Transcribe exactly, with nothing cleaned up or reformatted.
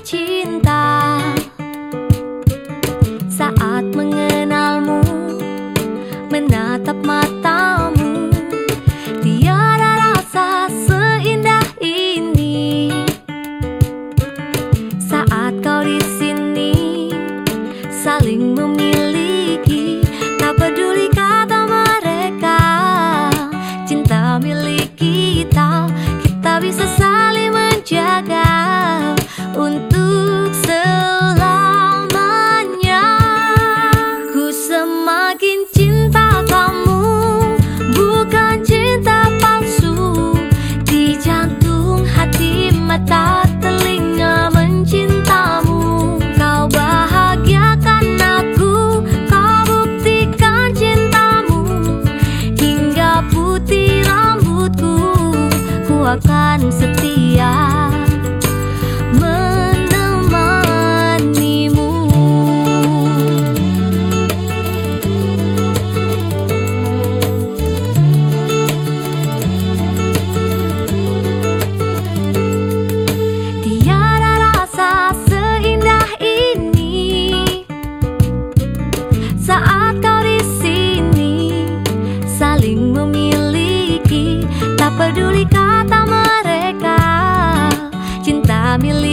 cinta. Saat mengenalmu, menatap matamu, tiada rasa seindah ini. Saat kau di sini, saling memiliki, tak peduli kata mereka. Cinta milik kita, kita bisa saling menjaga untuk selamanya. Ku semakin cinta kamu, bukan cinta palsu. Di jantung, hati, mata, telinga mencintamu. Kau bahagiakan aku, kau buktikan cintamu. Hingga putih rambutku, ku akan setia menemanimu. Tiada rasa seindah ini. Saat kau di sini, saling memiliki, tak peduli kata mereka. Cinta milik